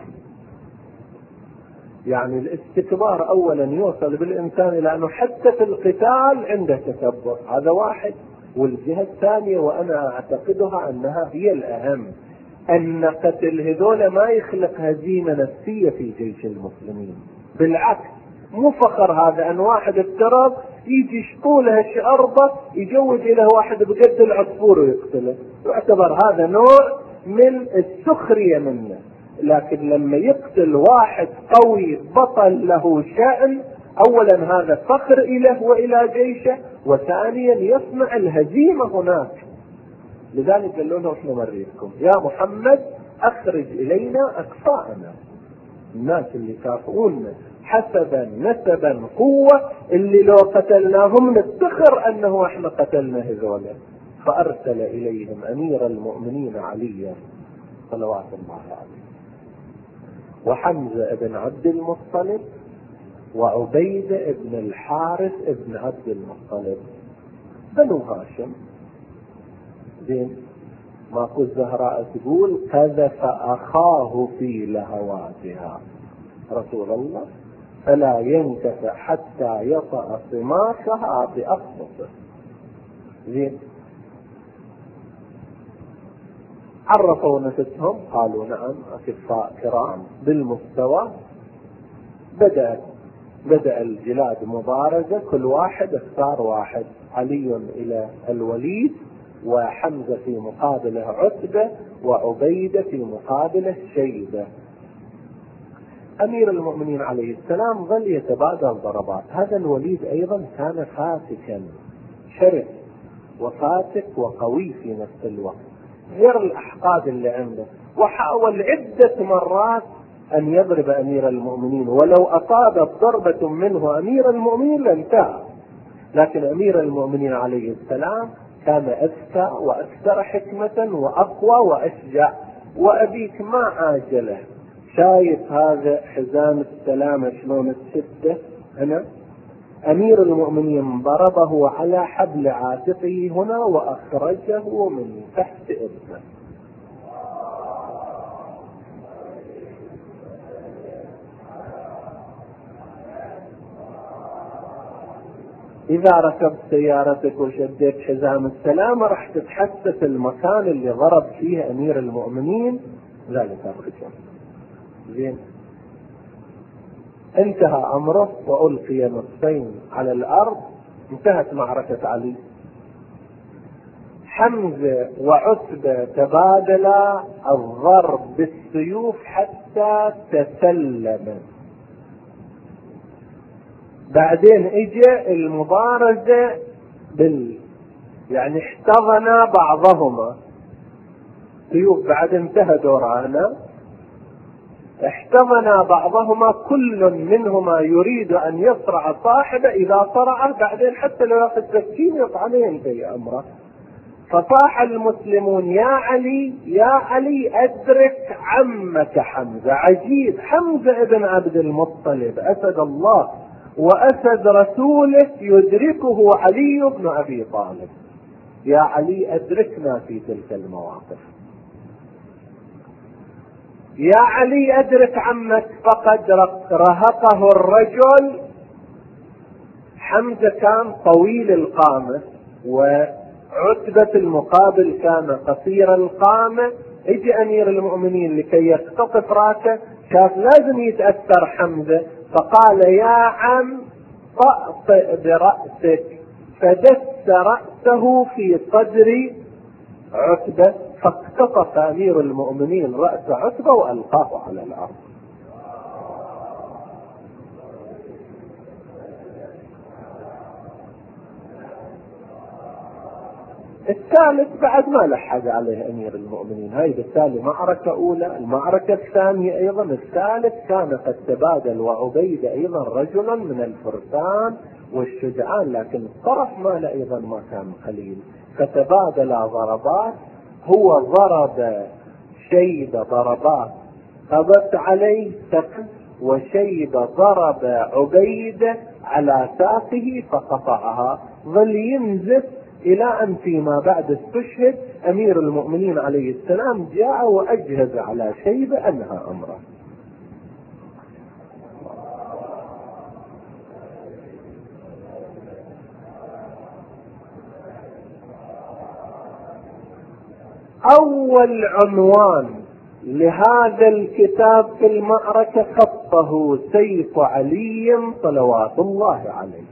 A: يعني الاستكبار أولا يوصل بالإنسان إلى أنه حتى في القتال عنده تكبر، هذا واحد. والجهة الثانية، وأنا أعتقدها أنها هي الأهم، أن قتل هذول ما يخلق هزيمة نفسية في جيش المسلمين، بالعكس مو فخر هذا أن واحد افترض يجي شطوله شأربة يجوز إلى واحد بقد العصفور ويقتله، يعتبر هذا نوع من السخرية منه. لكن لما يقتل واحد قوي بطل له شأن، اولا هذا فخر له والى جيشه، وثانيا يصنع الهزيمة هناك. لذلك قالوا له احنا نريدكم يا محمد اخرج الينا اكفاءنا، الناس اللي كافؤون حسبا نسبا قوة، اللي لو قتلناهم نفتخر انه احنا قتلنا هذولا. فارسل اليهم امير المؤمنين عليا صلوات الله عليه، وحمزة بن عبد المطلب، وعبيدة بن الحارث بن عبد المطلب، بنو هاشم. زين، ماكو الزهراء تقول قذف اخاه في لهواتها رسول الله فلا ينكف حتى يطأ صماخها بأقصصه. زين، عرفوا نفسهم قالوا نعم أكفاء كرام بالمستوى. بدأ الجلاد مبارزة، كل واحد اختار واحد، علي إلى الوليد، وحمزة في مقابله عتبة، وعبيدة في مقابله شيبة. أمير المؤمنين عليه السلام ظل يتبادل ضربات. هذا الوليد أيضا كان فاتكا شرس وفاتك وقوي في نفس الوقت، غير الأحقاد اللي عنده، وحاول عدة مرات أن يضرب أمير المؤمنين، ولو أصابت ضربة منه أمير المؤمنين لانتهى. لكن أمير المؤمنين عليه السلام كان أذكى وأكثر حكمة وأقوى وأشجع. وأبيك ما عاجله، شايف هذا حزام السلامة شلون تشده؟ أنا أمير المؤمنين ضربه على حبل عاتقه هنا وأخرجه من تحت إبنه. إذا ركبت سيارتك وشديت حزام السلامة راح تتحسس المكان اللي ضرب فيه أمير المؤمنين ذلك الرجل. زين، انتهى أمره وألقي نصفين على الأرض، انتهت معركة علي. حمزة وعتبة تبادلا الضرب بالسيوف حتى تسلما. بعدين اجى المبارزة يعني احتضنا بعضهما سيوف، بعد انتهى دورنا، احتضنا بعضهما، كل منهما يريد ان يصرع صاحبه، اذا صرعه بعدين حتى لو ياخذ سكين يطعنين في امره. فصاح المسلمون يا علي يا علي ادرك عمك حمزة. عجيب، حمزة ابن عبد المطلب اسد الله واسد رسوله يدركه علي بن ابي طالب. يا علي ادركنا في تلك المواقف، يا علي ادرك عمك. فقد رهقه الرجل. حمزة كان طويل القامة، وعتبة المقابل كان قصير القامة. اجى امير المؤمنين لكي يختطف راسه، شاف لازم يتأثر حمزة، فقال يا عم طأطئ برأسك، فدس رأسه في صدر عتبة، فاقتطف امير المؤمنين رأس عتبة والقاه على الارض. الثالث بعد ما لحق عليه امير المؤمنين، هاي بالتالي معركة اولى. المعركة الثانية ايضا الثالث كان قد تبادل وعبيدة ايضا رجلا من الفرسان والشجعان، لكن الطرف ماله ايضا ما كان قليل، فتبادل ضربات. هو ضرب شيبة ضربات قضت عليه ثقل، وشيبة ضرب عبيدة على ساقه فقطعها. ظل ينزف إلى أن فيما بعد استشهد. أمير المؤمنين عليه السلام جاء وأجهز على شيبة أنهى أمره. أول عنوان لهذا الكتاب في المعركة خطه سيف علي صلوات الله عليه،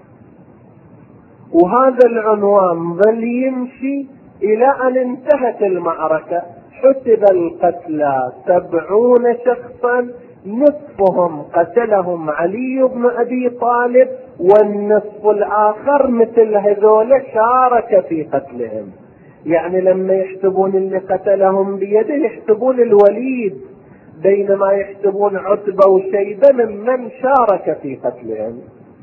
A: وهذا العنوان ظل يمشي إلى أن انتهت المعركة. حسب القتلى 70 شخصا، نصفهم قتلهم علي بن أبي طالب، والنصف الآخر مثل هذول شارك في قتلهم. يعني لما يحسبون اللي قتلهم بيده يحسبون الوليد، بينما يحسبون عتبة وشيبة ممن شارك في قتلهم.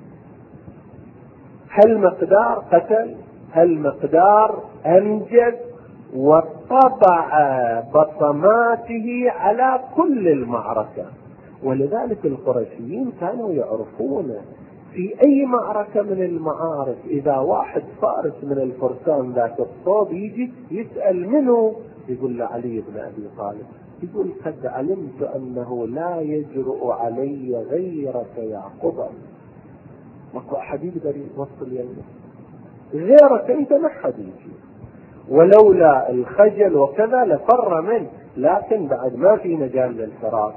A: هالمقدار قتل، هالمقدار أنجز، وطبع بصماته على كل المعركة. ولذلك القرشيين كانوا يعرفون في أي معركة من المعارك إذا واحد فارس من الفرسان ذات الصوب يجي يسأل منه، يقول له علي بن أبي طالب. يقول قد علمت أنه لا يجرؤ علي غيرك يا قبر. ماكو أحد يقدر يوصل يمه غيرك أنت، ما حد يجي، ولولا الخجل وكذا لفر منه، لكن بعد ما في مجال للفرار.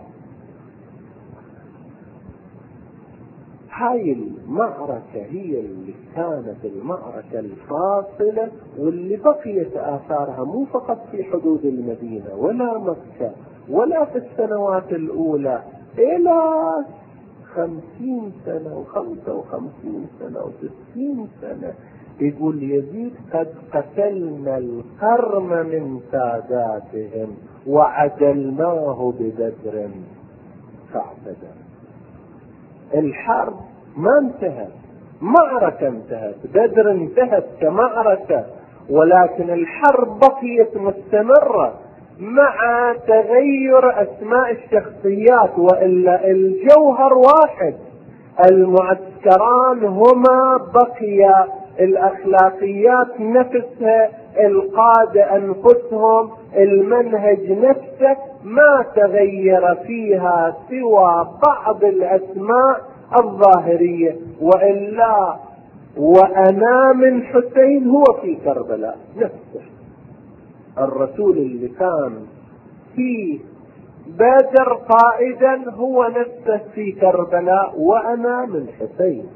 A: هاي المعركة هي اللي كانت المعركة الفاصلة، واللي بقيت آثارها مو فقط في حدود المدينة ولا مكة ولا في السنوات الأولى، إلى 50 سنة و55 سنة و60 سنة. يقول يزيد قد قتلنا القرن من ساداتهم وعدلناه ببدر فاعتدل. الحرب ما انتهت، معركة انتهت، بدر انتهت كمعركة، ولكن الحرب بقيت مستمرة مع تغير أسماء الشخصيات، وإلا الجوهر واحد. المعسكران هما بقي، الأخلاقيات نفسها، القادة أنفسهم، المنهج نفسه ما تغير فيها سوى بعض الأسماء الظاهرية. وإلا وأنا من حسين هو في كربلاء نفسه، الرسول اللي كان في بدر قائدا هو نفسه في كربلاء وأنا من حسين.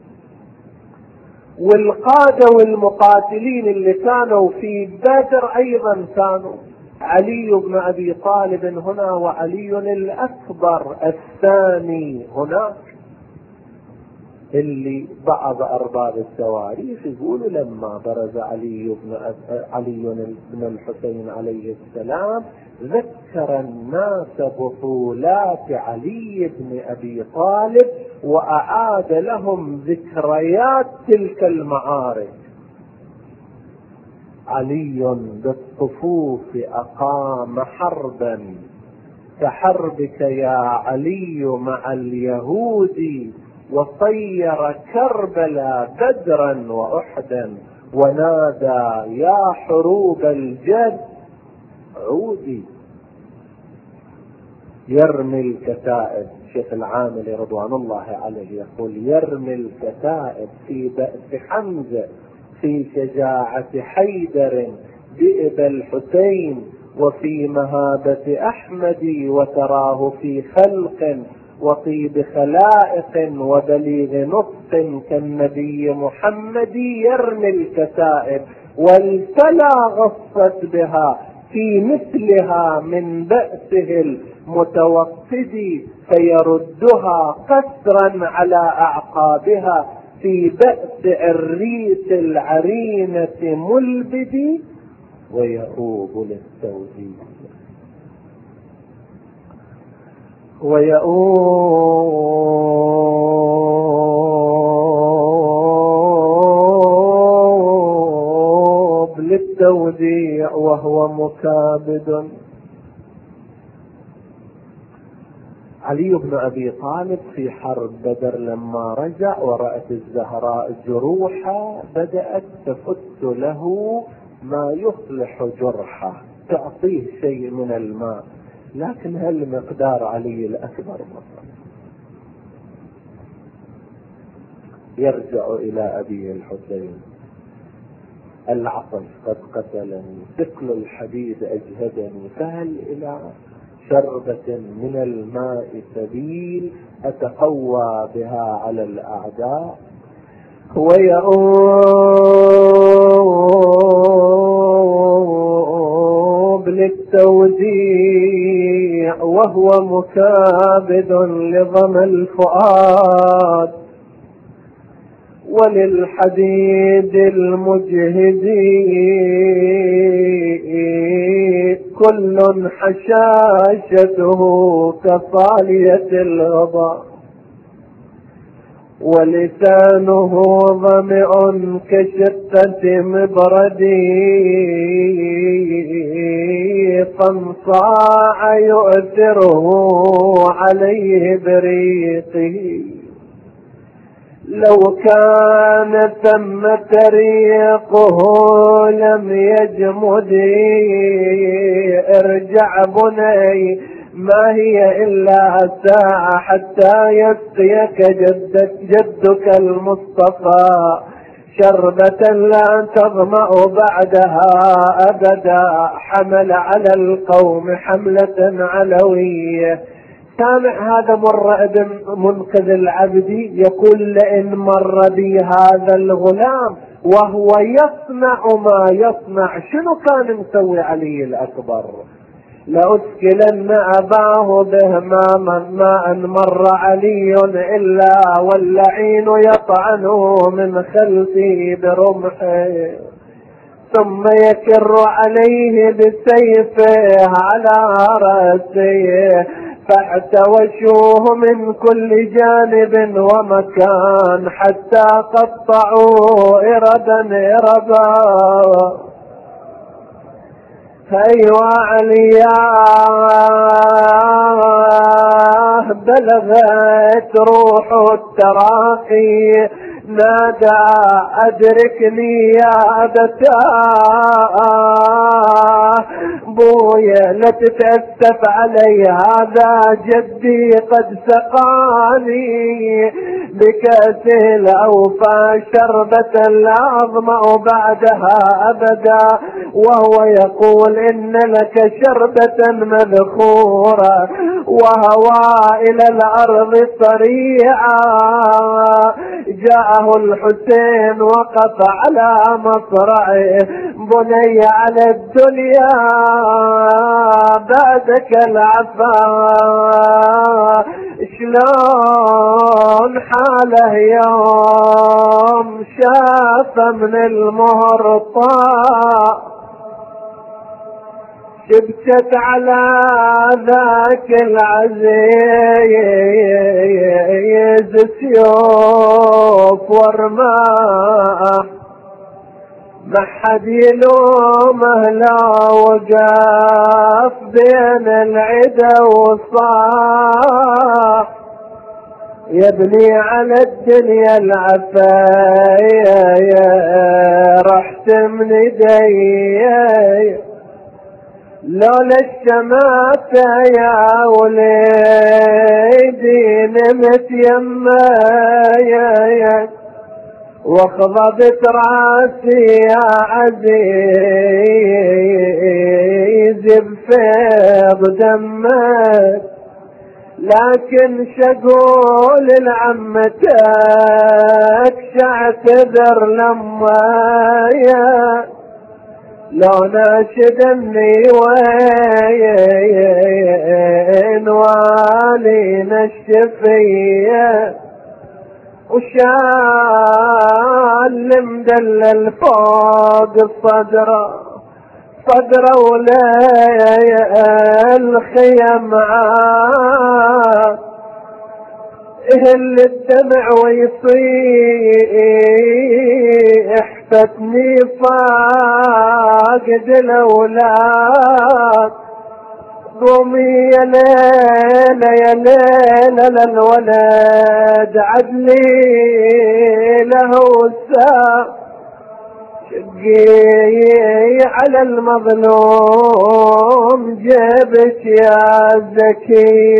A: والقادة والمقاتلين اللي كانوا في بدر أيضا كانوا علي بن أبي طالب هنا، وعلي الأكبر الثاني هناك. اللي بعض أرباب التواريخ يقولوا لما برز علي بن الحسين عليه السلام ذكر الناس بطولات علي بن أبي طالب وأعاد لهم ذكريات تلك المعارك. علي بالصفوف أقام حربا كحربك يا علي مع اليهود، وصير كربلا بدرا وأحدا، ونادى يا حروب الجد عودي. يرمي الكتائب، شيخ العاملي رضوان الله عليه يقول يرمي الكتائب في بأس حمزة، في شجاعة حيدر بئب الحسين، وفي مهابة أحمد، وتراه في خلق وطيب خلائق وبليغ نطق كالنبي محمد. يرمي الكتائب والفلا غصت بها في مثلها من بأسه المتوقد، فيردها قسرا على أعقابها في بأس عريس العرينة ملبد، ويؤوب للتوحيد ويؤوب للتوديع وهو مكابد. علي بن أبي طالب في حرب بدر لما رجع ورأت الزهراء جروحا بدأت تفت له ما يصلح جرحه، تعطيه شيء من الماء، لكن هل مقدار علي الأكبر مثلا؟ يرجع إلى أبي الحسين: العطش قد قتلني، ثقل الحديد أجهدني، فهل إلى شربة من الماء سبيل أتقوى بها على الأعداء؟ ويؤوب للتوديع وهو مكابد لظما الفؤاد، وللحديد المجهد كل حشاشته كصالية الغضا، ولسانه ظمئ كشتة مبرد فانصاع يؤثره عليه بريقه. لو كان ثم ريقه لم يجمد. ارجع بني، ما هي إلا ساعة حتى يسقيك جدك المصطفى شربة لا تظمأ بعدها أبدا. حمل على القوم حملة علوية. سامع هذا مر ابن منقذ العبدي يقول: لئن مر بي هذا الغلام وهو يصنع ما يصنع، شنو كان مسوي علي الأكبر؟ لأسكلن أباه به ما أن مر علي إلا واللعين يطعنه من خلفه برمحه، ثم يكر عليه بسيفه على رأسه، فاعتوشوه من كل جانب ومكان حتى قطعوا إربا إربا. أيوا علياه بلغت روح التراقي، نادى: أدركني يا أبتاه، بويا لا تتأسف علي، هذا جدي قد سقاني بكأسه الأوفى شربة لا أظمأ بعدها أبدا، وهو يقول: إن لك شربة مذخورة وهوى إلى الأرض صريعا. جاءه الحسين وقف على مصرعه: بني على الدنيا بعدك العفا، شلون حاله يوم شاف من المهرطة، شبكت على ذاك العزيز سيوف ورماح، ما حد يلومه لا وقف بين العدا والصاح. يا ابني على الدنيا العفاية رحت من ايدي، لولا الشماتة يا وليدي نمت يمايا، وخضبت راسي يا عزيز بفيض دمك، لكن شقول لعمتك شعتذر لمايا، لو ناشدني وين والينا الشفية، وشال مدلل فوق صدره ولا الخيم اهل الدمع ويصيح، فتني فاقد الاولاد، قومي يا ليلة يا ليلة للولد عدلي له الساق، شقي على المظلوم جبت يا زكي،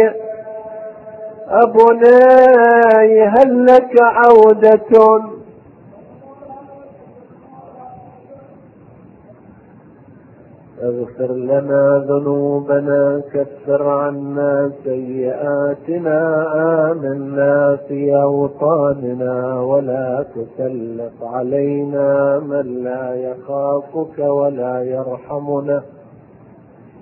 A: أبني هل لك عودة؟ اغفر لنا ذنوبنا، كفر عنا سيئاتنا، آمنا في أوطاننا، ولا تسلط علينا من لا يخافك ولا يرحمنا،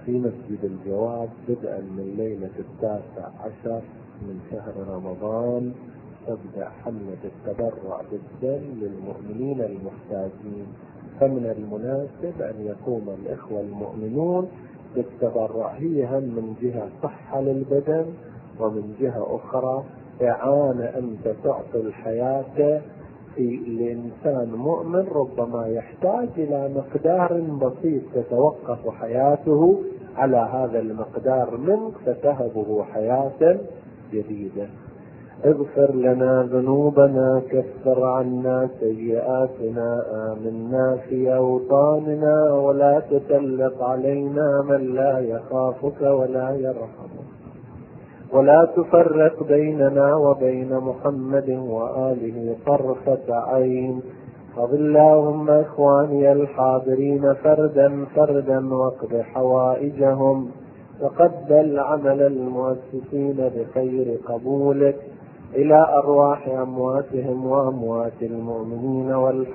A: في مسجد الجواد بدءا من ليلة 19 من شهر رمضان تبدأ حملة التبرع بالدم للمؤمنين المحتاجين، فمن المناسب أن يقوم الإخوة المؤمنون بالتبرع، هي هم من جهة صحة للبدن، ومن جهة أخرى إعانة أنت تعطي الحياة لإنسان مؤمن ربما يحتاج إلى مقدار بسيط تتوقف حياته على هذا المقدار منك فتهبه حياة جديدة. اغفر لنا ذنوبنا، كفر عنا سيئاتنا، آمنا في أوطاننا، ولا تسلط علينا من لا يخافك ولا يرحمك، ولا تفرق بيننا وبين محمد وآله طرفة عين. فضل اللهم إخواني الحاضرين فردا فردا واقض حوائجهم، وقبل عمل المؤسسين بخير قبولك إلى أرواح أمواتهم وأموات المؤمنين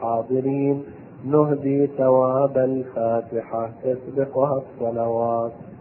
A: والحاضرين. نهدي ثواب الفاتحة تسبقها الصلوات.